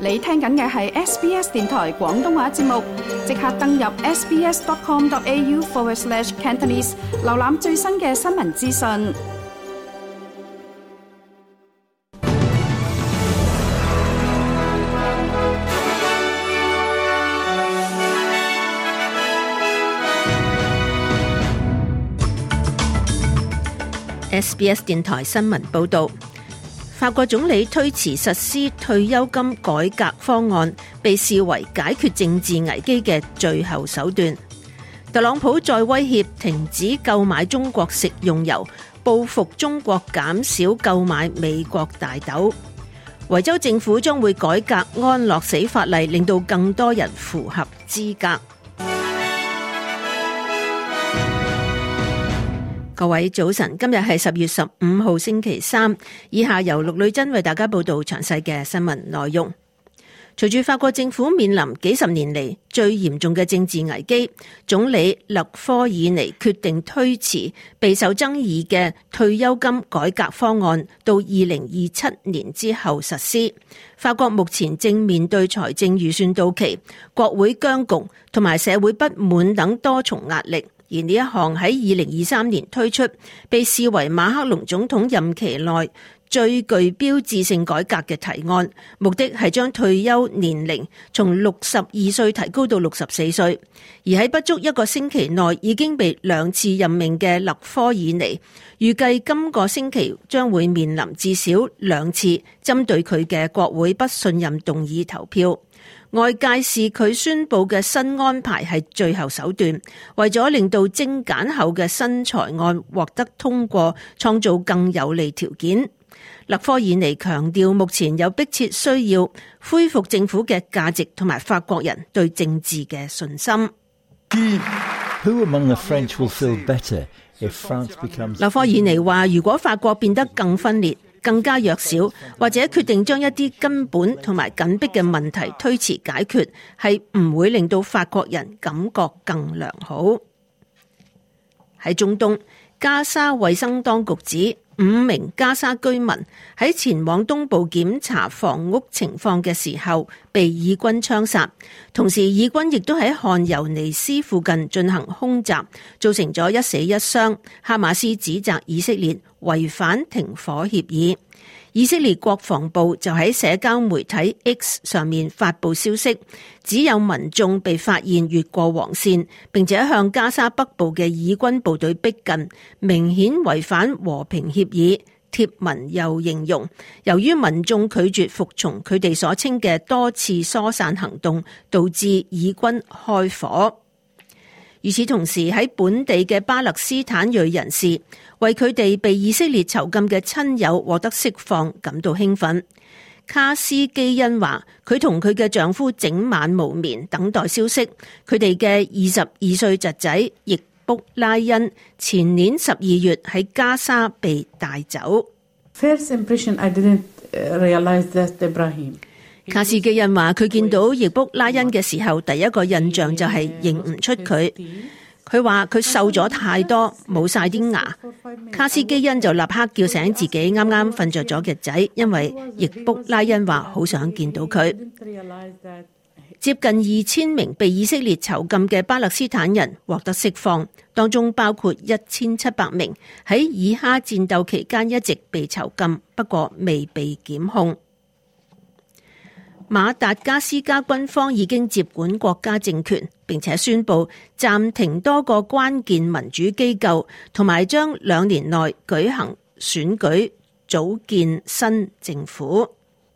你聽緊嘅係 SBS 電台廣東話節目，即刻登入 sbs.com.au/Cantonese 瀏覽最新嘅新聞資訊。 SBS 電台新聞報導，法國總理推遲實施退休金改革方案，被視為解決政治危機嘅最後手段。特朗普再威脅停止購買中國食用油，報復中國減少購買美國大豆。維州政府將會改革安樂死法例，令到更多人符合資格。各位早晨，今日係10月15號星期三，以下由陸女珍為大家報道詳細嘅新聞內容。隨住法國政府面臨幾十年嚟最嚴重嘅政治危機，總理勒科爾尼決定推遲備受爭議嘅退休金改革方案到2027年之後實施。法國目前正面對財政預算到期、國會僵局同埋社會不滿等多重壓力。而呢一項喺2023年推出，被視為馬克龍總統任期內最具標誌性改革嘅提案，目的係將退休年齡從62歲提高到64歲。而喺不足一個星期內已經被2次任命嘅勒科爾尼，預計今個星期將會面臨至少2次針對佢嘅國會不信任動議投票。外界視佢宣布嘅新安排係最後手段，為咗令到精簡後嘅新財案獲得通過，創造更有利條件。勒科爾尼強調，目前有迫切需要恢復政府嘅價值同埋法國人對政治嘅信心。勒科爾尼話，如果法國變得更分裂、更加弱小，或者決定將一啲根本同埋緊迫嘅問題推遲解決，係唔會令到法國人感覺更良好。喺中東，加沙衛生當局指5名加沙居民喺前往東部檢查房屋情況嘅時候被以軍槍殺，同時以軍亦都喺汗尤尼斯附近進行空襲，造成咗1死1傷。哈馬斯指責以色列違反停火協議。以色列國防部就喺社交媒體 X 上面發布消息，只有民眾被發現越過黃線，並且向加沙北部嘅以軍部隊逼近，明顯違反和平協議。貼文又形容，由於民眾拒絕服從佢哋所稱嘅多次疏散行動，導致以軍開火。與此同時，喺本地嘅巴勒斯坦裔人士為佢哋被以色列囚禁嘅親友獲得釋放感到興奮。卡斯基恩話，佢同佢嘅丈夫整晚無眠等待消息。佢哋嘅22歲侄仔易卜拉恩前年12月喺加沙被帶走。 First impression, I didn't realize that Ibrahim。 卡斯基恩話，佢見到易卜拉恩嘅時候，第一個印象就係認唔出佢。佢話佢瘦咗太多，冇晒啲牙。卡斯基恩就立刻叫醒自己啱啱瞓着咗嘅仔，因為易卜拉恩話好想見到佢。接近2000名被以色列囚禁嘅巴勒斯坦人獲得釋放，當中包括1700名喺以哈戰鬥期間一直被囚禁，不過未被檢控。馬達加斯加軍方已經接管國家政權，並且宣布暫停多個關鍵民主機構，同埋將2年內舉行選舉，組建新政府。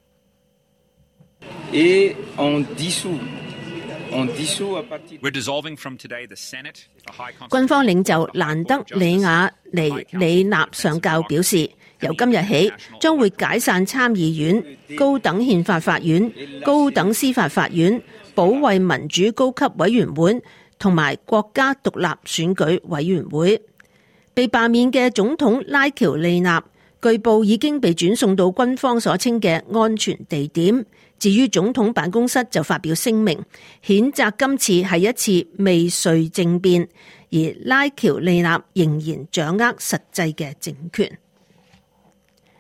軍方領袖蘭德里亞尼里納上校表示，由今日起將會解散參議院、高等憲法法院、高等司法法院、保衛民主高級委員會同埋國家獨立選舉委員會。被罷免嘅總統拉喬利納據報已經被轉送到軍方所稱嘅安全地點。至於總統辦公室就發表聲明，譴責今次係一次未遂政變，而拉喬利納仍然掌握實際嘅政權。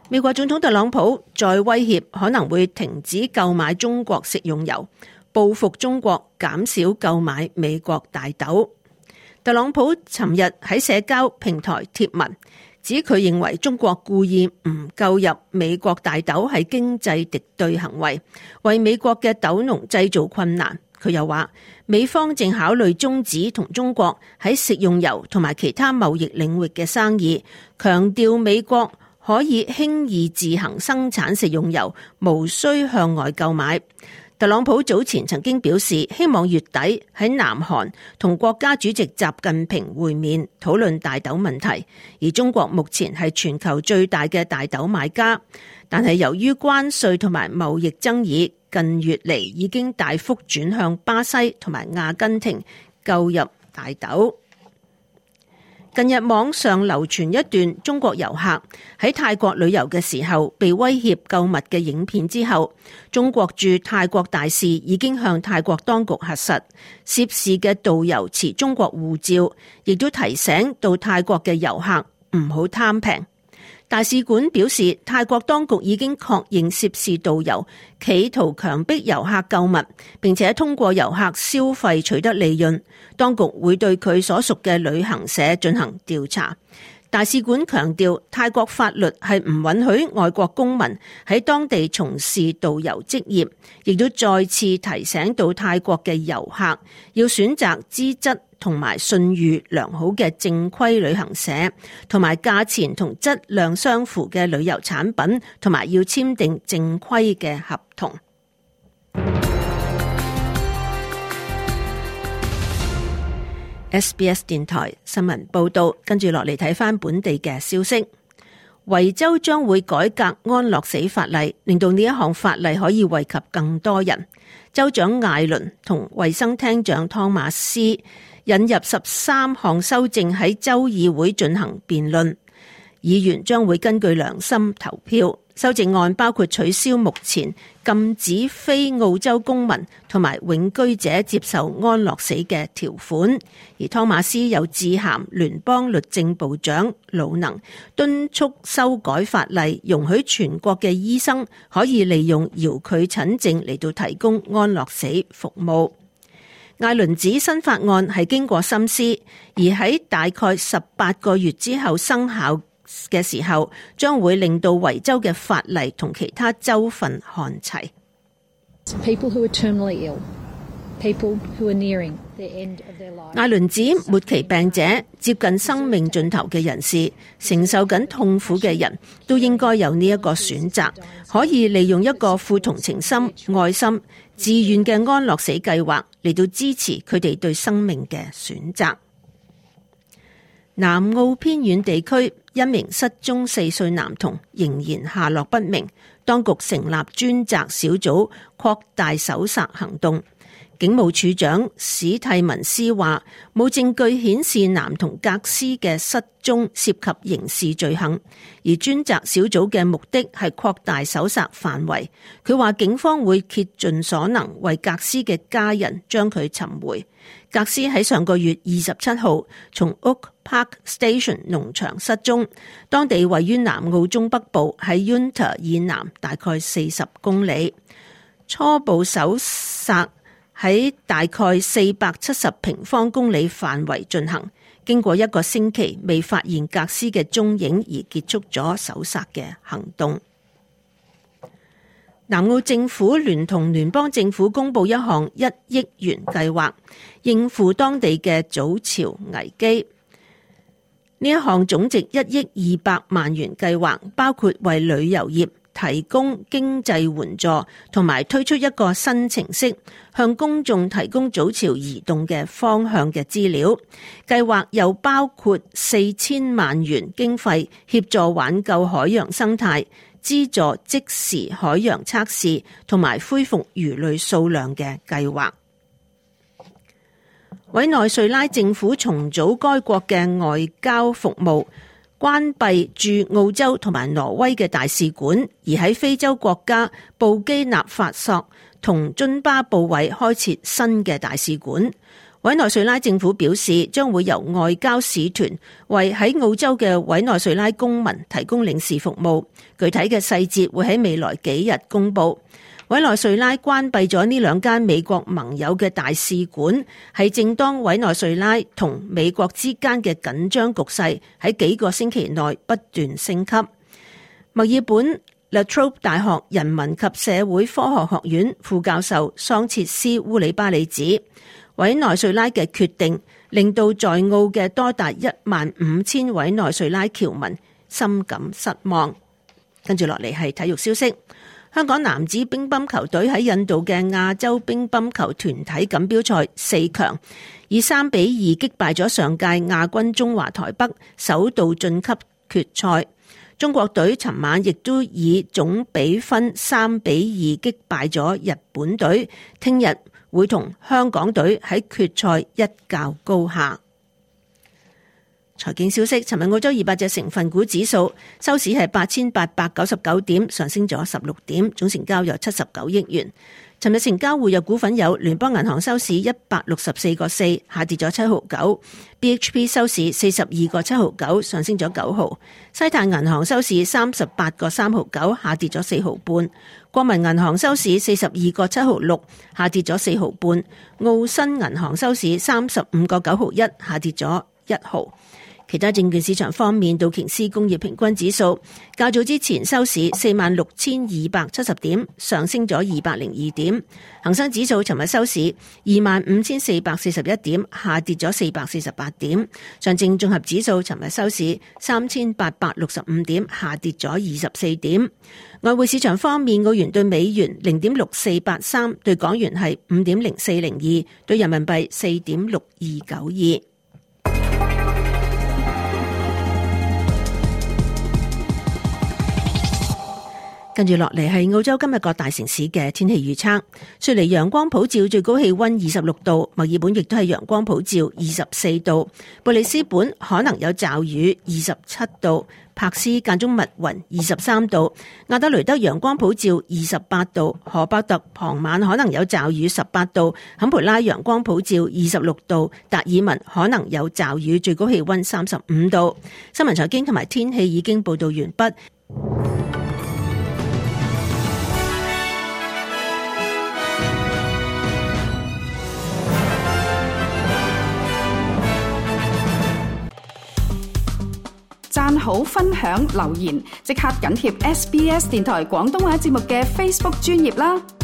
美國總統特朗普再威脅可能會停止購買中國食用油，報復中國減少購買美國大豆。特朗普尋日喺社交平台貼文，指佢認為中國故意唔購入美國大豆係經濟敵對行為，為美國嘅豆農製造困難。佢又話，美方正考慮終止同中國喺食用油同埋其他貿易領域嘅生意，強調美國可以輕易自行生產食用油，無需向外購買。特朗普早前曾經表示，希望月底喺南韓同國家主席習近平會面，討論大豆問題。而中國目前係全球最大嘅大豆買家，但係由於關稅同埋貿易爭議，近月嚟已經大幅轉向巴西同埋阿根廷購入大豆。近日網上流傳一段中國遊客喺泰國旅遊嘅時候被威脅購物嘅影片之後，中國駐泰國大使已經向泰國當局核實，涉事嘅導遊持中國護照，亦都提醒到泰國嘅遊客唔好貪平。大使館表示，泰國當局已經確認涉事導遊企圖強迫遊客購物，並且通過遊客消費取得利潤。當局會對佢所屬嘅旅行社進行調查。大使館強調，泰國法律係唔允許外國公民喺當地從事導遊職業，亦都再次提醒到泰國嘅遊客要選擇資質同埋信譽良好嘅正規旅行社，同埋價錢同質量相符嘅旅遊產品，同埋要簽訂正規嘅合同。SBS 電台新聞報道，跟住落嚟睇返本地嘅消息。維州將會改革安樂死法例，令到呢一項法例可以惠及更多人。州長艾倫同衛生廳長湯馬斯引入13項修正喺州議會進行辯論，議員將會根據良心投票。修正案包括取消目前禁止非澳洲公民同埋永居者接受安樂死嘅條款，而湯馬斯有致函聯邦律政部長魯能，敦促修改法例，容許全國嘅醫生可以利用遙距診症嚟到提供安樂死服務。艾倫指新法案係經過深思，而喺大概18個月之後生效嘅時候，將會令到維州嘅法例同其他州份看齊。艾倫指末期病者、接近生命盡頭嘅人士、承受緊痛苦嘅人都應該有呢一個選擇，可以利用一個富同情心、愛心、自願嘅安樂死計劃嚟到支持佢哋對生命嘅選擇。南澳偏遠地區一名失蹤4歲男童仍然下落不明，當局成立專責小組擴大搜查行動。警務處長史蒂文斯話，冇證據顯示男童格斯嘅失蹤涉及刑事罪行，而專責小組嘅目的係擴大搜查範圍。佢話警方會竭盡所能為格斯嘅家人將佢尋回。格斯喺上個月27號從 Oak Park Station 農場失蹤，當地位於南澳中北部，喺 Yunta 以南大概40公里。初步搜查喺大概470平方公里範圍進行，經過1個星期未發現格斯嘅蹤影而結束咗搜查嘅行動。南澳政府聯同聯邦政府公布一項1億元計劃，應付當地嘅早潮危機。呢一項總值1億200萬元計劃，包括為旅遊業提供經濟援助，同埋推出一個新程式，向公眾提供早潮移動嘅方向嘅資料。計劃又包括4000萬元經費，協助挽救海洋生態，資助即時海洋測試，同埋恢復魚類數量嘅計劃。委內瑞拉政府重組該國嘅外交服務，關閉駐澳洲同埋挪威嘅大使館，而喺非洲國家布基納法索同津巴布韋開設新嘅大使館。 委內瑞拉政府表示，將會由外交使團為喺澳洲嘅委內瑞拉公民提供領事服務，具體嘅細節會喺未來幾日公佈。委內瑞拉關閉咗呢兩間美國盟友嘅大使館，係正當委內瑞拉同美國之間嘅緊張局勢喺幾個星期內不斷升級。墨爾本La Trobe 大學人文及社會科學學院副教授桑切斯烏里巴里指，委內瑞拉嘅決定令到在澳嘅多達15000委內瑞拉僑民深感失望。跟住落嚟係體育消息。香港男子乒乓球隊喺印度嘅亞洲乒乓球團體錦標賽4強，以3-2擊敗咗上屆亞軍中華台北，首度晉級決賽。中國隊尋晚亦都以總比分3-2擊敗咗日本隊，聽日會同香港隊喺決賽一較高下。財經消息，尋日澳洲200隻成分股指數收市係8899點，上升咗16點，總成交有79億元。尋日成交活躍股份有聯邦銀行收市164個4，下跌咗7毫9； BHP 收市42個7毫9，上升咗9毫；西太銀行收市38個3毫9，下跌咗4毫半；國民銀行收市42個7毫6，下跌咗4毫半；澳新銀行收市35個9毫1，下跌咗1毫。其他證券市場方面，道瓊斯工業平均指數較早之前收市46,270點，上升咗202點；恒生指數尋日收市25,441點，下跌咗448點；上證綜合指數尋日收市3,865點，下跌咗24點。外匯市場方面，澳元對美元0.6483，對港元係5.0402，對人民幣4.6292。跟住落嚟係澳洲今日各大城市嘅天氣預測。雪梨陽光普照，最高氣溫26度；墨爾本亦都係陽光普照24度；布里斯本可能有驟雨27度；柏斯間中密雲23度；亞德雷德陽光普照28度；荷伯特傍晚可能有驟雨18度；坎培拉陽光普照26度；達爾文可能有驟雨，最高氣溫35度。新聞財經同埋天氣已經報道完畢。 讚好、分享、留言，即刻緊貼SBS 電台廣東話節目嘅 Facebook 專頁啦！